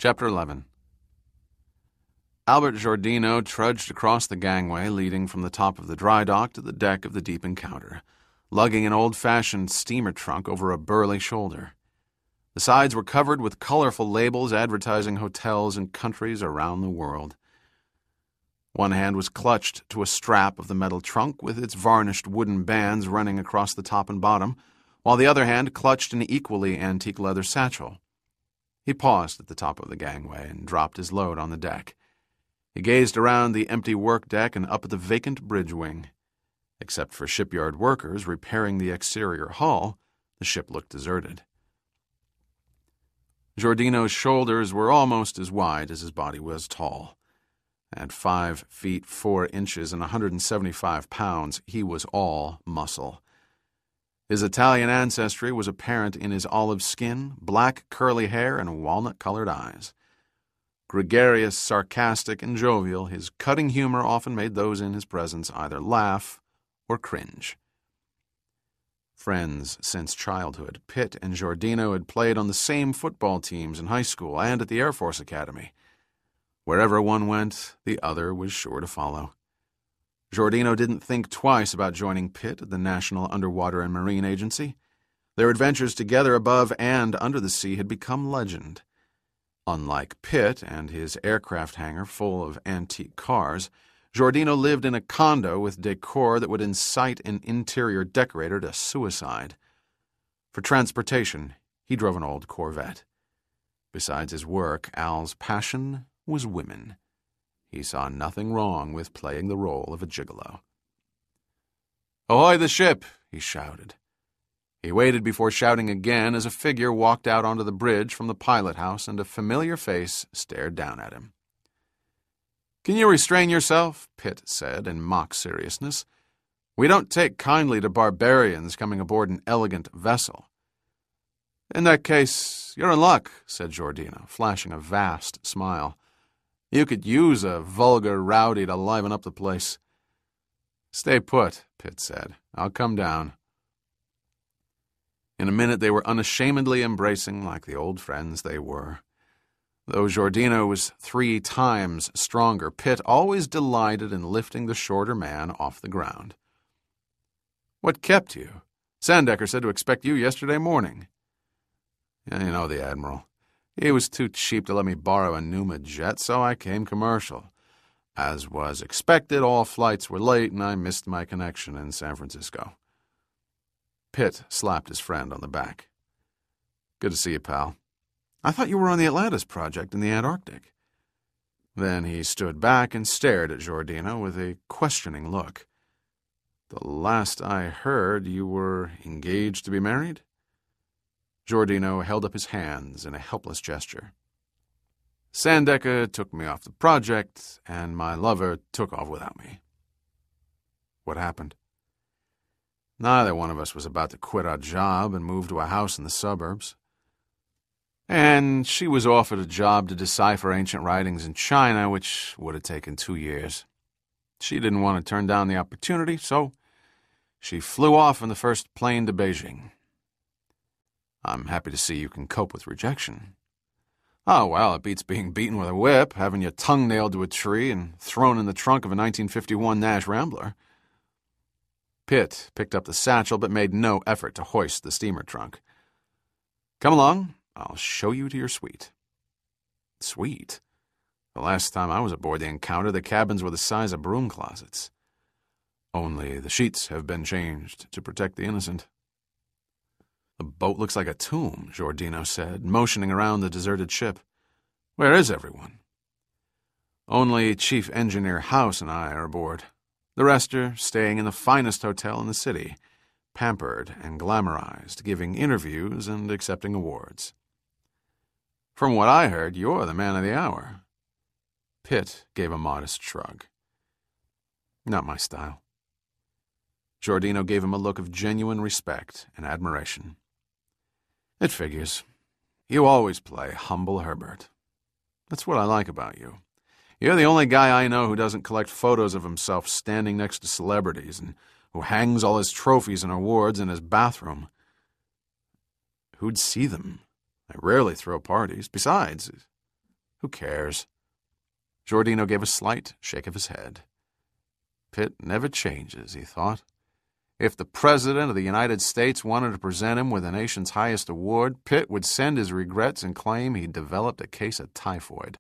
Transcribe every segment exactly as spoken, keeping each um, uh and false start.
Chapter eleven. Albert Giordino trudged across the gangway leading from the top of the dry dock to the deck of the Deep Encounter, lugging an old-fashioned steamer trunk over a burly shoulder. The sides were covered with colorful labels advertising hotels in countries around the world. One hand was clutched to a strap of the metal trunk with its varnished wooden bands running across the top and bottom, while the other hand clutched an equally antique leather satchel. He paused at the top of the gangway and dropped his load on the deck. He gazed around the empty work deck and up at the vacant bridge wing. Except for shipyard workers repairing the exterior hull, the ship looked deserted. Giordino's shoulders were almost as wide as his body was tall. At five feet four inches and one hundred seventy-five pounds, he was all muscle. His Italian ancestry was apparent in his olive skin, black curly hair, and walnut-colored eyes. Gregarious, sarcastic, and jovial, his cutting humor often made those in his presence either laugh or cringe. Friends since childhood, Pitt and Giordino had played on the same football teams in high school and at the Air Force Academy. Wherever one went, the other was sure to follow. Giordino didn't think twice about joining Pitt at the National Underwater and Marine Agency. Their adventures together above and under the sea had become legend. Unlike Pitt and his aircraft hangar full of antique cars, Giordino lived in a condo with decor that would incite an interior decorator to suicide. For transportation, he drove an old Corvette. Besides his work, Al's passion was women. He saw nothing wrong with playing the role of a gigolo. "Ahoy the ship!" he shouted. He waited before shouting again as a figure walked out onto the bridge from the pilot house and a familiar face stared down at him. "Can you restrain yourself?" Pitt said in mock seriousness. "We don't take kindly to barbarians coming aboard an elegant vessel." "In that case, you're in luck," said Giordino, flashing a vast smile. "You could use a vulgar rowdy to liven up the place." "Stay put," Pitt said. "I'll come down." In a minute they were unashamedly embracing like the old friends they were. Though Giordino was three times stronger, Pitt always delighted in lifting the shorter man off the ground. "What kept you? Sandecker said to expect you yesterday morning." "Yeah, you know the Admiral. He was too cheap to let me borrow a Numa jet, so I came commercial. As was expected, all flights were late, and I missed my connection in San Francisco." Pitt slapped his friend on the back. "Good to see you, pal. I thought you were on the Atlantis project in the Antarctic." Then he stood back and stared at Giordino with a questioning look. "The last I heard, you were engaged to be married?" Giordino held up his hands in a helpless gesture. "Sandecker took me off the project, and my lover took off without me." "What happened?" "Neither one of us was about to quit our job and move to a house in the suburbs. And she was offered a job to decipher ancient writings in China, which would have taken two years. She didn't want to turn down the opportunity, so she flew off in the first plane to Beijing. I'm happy to see you can cope with rejection." "Oh, well, it beats being beaten with a whip, having your tongue nailed to a tree, and thrown in the trunk of a nineteen fifty-one Nash Rambler." Pitt picked up the satchel but made no effort to hoist the steamer trunk. "Come along. I'll show you to your suite." "Suite? The last time I was aboard the Encounter, the cabins were the size of broom closets." "Only the sheets have been changed to protect the innocent." "The boat looks like a tomb," Giordino said, motioning around the deserted ship. "Where is everyone?" "Only Chief Engineer House and I are aboard. The rest are staying in the finest hotel in the city, pampered and glamorized, giving interviews and accepting awards." "From what I heard, you're the man of the hour." Pitt gave a modest shrug. "Not my style." Giordino gave him a look of genuine respect and admiration. "It figures. You always play humble Herbert. That's what I like about you. You're the only guy I know who doesn't collect photos of himself standing next to celebrities and who hangs all his trophies and awards in his bathroom. Who'd see them? I rarely throw parties. Besides, Who cares? Giordino gave a slight shake of his head. Pitt never changes, he thought. If the President of the United States wanted to present him with the nation's highest award, Pitt would send his regrets and claim he'd developed a case of typhoid.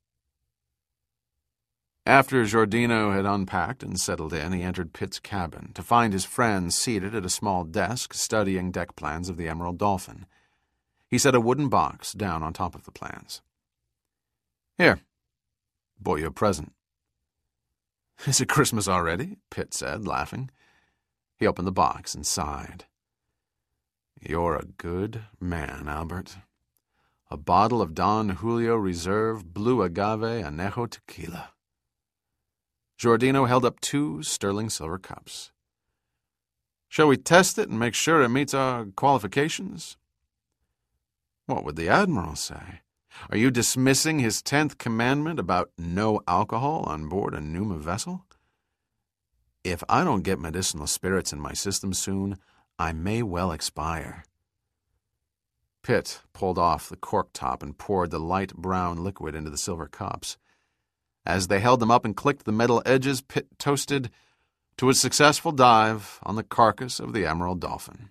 After Giordino had unpacked and settled in, he entered Pitt's cabin to find his friend seated at a small desk studying deck plans of the Emerald Dolphin. He set a wooden box down on top of the plans. "Here, bought you a present." "Is it Christmas already?" Pitt said, laughing. He opened the box and sighed. "You're a good man, Albert. A bottle of Don Julio Reserve Blue Agave Anejo Tequila." Giordino held up two sterling silver cups. "Shall we test it and make sure it meets our qualifications?" "What would the Admiral say? Are you dismissing his tenth commandment about no alcohol on board a Numa vessel?" "If I don't get medicinal spirits in my system soon, I may well expire." Pitt pulled off the cork top and poured the light brown liquid into the silver cups. As they held them up and clicked the metal edges, Pitt toasted to a successful dive on the carcass of the Emerald Dolphin.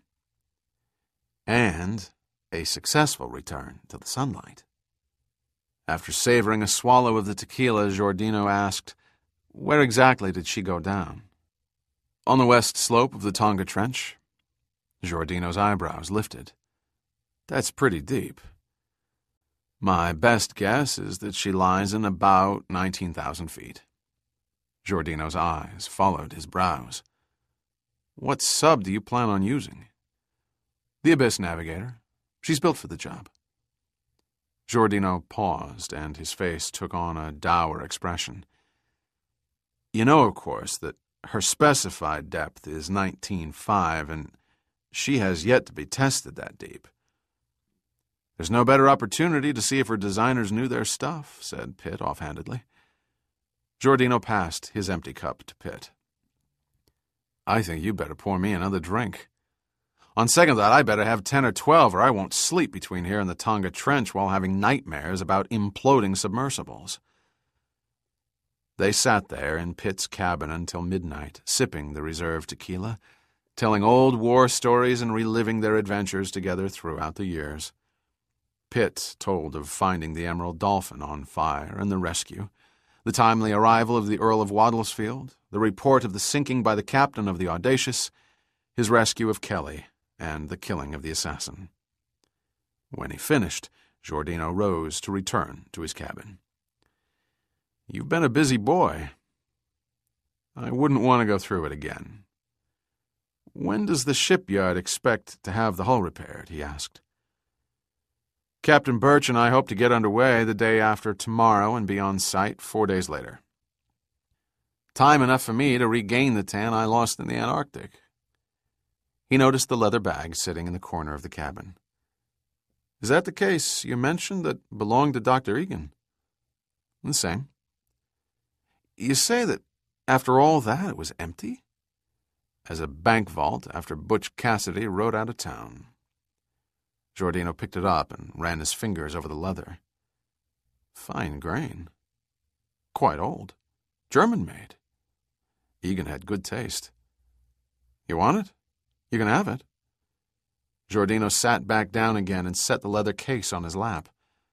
And a successful return to the sunlight. After savoring a swallow of the tequila, Giordino asked, "Where exactly did she go down?" "On the west slope of the Tonga Trench." Giordino's eyebrows lifted. "That's pretty deep." "My best guess is that she lies in about nineteen thousand feet. Giordino's eyes followed his brows. "What sub do you plan on using?" "The Abyss Navigator. She's built for the job." Giordino paused, and his face took on a dour expression. "You know, of course, that her specified depth is nineteen five, and she has yet to be tested that deep." "There's no better opportunity to see if her designers knew their stuff," said Pitt offhandedly. Giordino passed his empty cup to Pitt. "I think you better pour me another drink. On second thought, I better have ten or twelve, or I won't sleep between here and the Tonga Trench while having nightmares about imploding submersibles." They sat there in Pitt's cabin until midnight, sipping the reserve tequila, telling old war stories and reliving their adventures together throughout the years. Pitt told of finding the Emerald Dolphin on fire and the rescue, the timely arrival of the Earl of Waddlesfield, the report of the sinking by the captain of the Audacious, his rescue of Kelly, and the killing of the assassin. When he finished, Giordino rose to return to his cabin. "You've been a busy boy. I wouldn't want to go through it again." "When does the shipyard expect to have the hull repaired?" he asked. "Captain Birch and I hope to get underway the day after tomorrow and be on site four days later. Time enough for me to regain the tan I lost in the Antarctic." He noticed the leather bag sitting in the corner of the cabin. "Is that the case you mentioned that belonged to Doctor Egan?" "The same." "You say that after all that it was empty?" "As a bank vault after Butch Cassidy rode out of town." Giordino picked it up and ran his fingers over the leather. "Fine grain. Quite old. German-made. Egan had good taste. You want it? You can have it." Giordino sat back down again and set the leather case on his lap.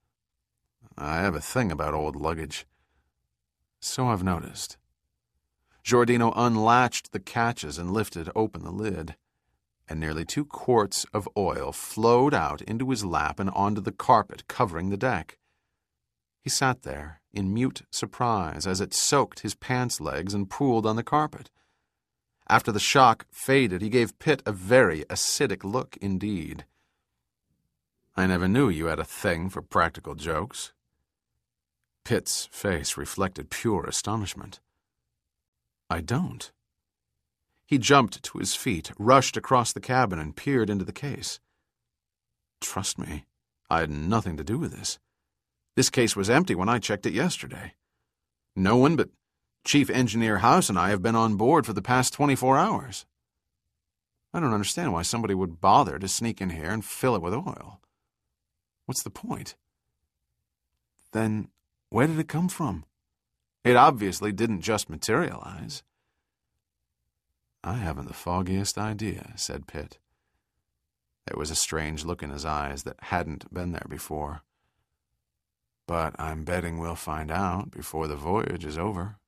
"I have a thing about old luggage." "So I've noticed." Giordino unlatched the catches and lifted open the lid, and nearly two quarts of oil flowed out into his lap and onto the carpet covering the deck. He sat there in mute surprise as it soaked his pants legs and pooled on the carpet. After the shock faded, he gave Pitt a very acidic look indeed. "I never knew you had a thing for practical jokes." Pitt's face reflected pure astonishment. "I don't." He jumped to his feet, rushed across the cabin, and peered into the case. "Trust me, I had nothing to do with this. This case was empty when I checked it yesterday. No one but Chief Engineer House and I have been on board for the past twenty-four hours. I don't understand why somebody would bother to sneak in here and fill it with oil. What's the point?" "Then Where did it come from? It obviously didn't just materialize. I haven't the foggiest idea, said Pitt. There was a strange look in his eyes that hadn't been there before. But I'm betting we'll find out before the voyage is over.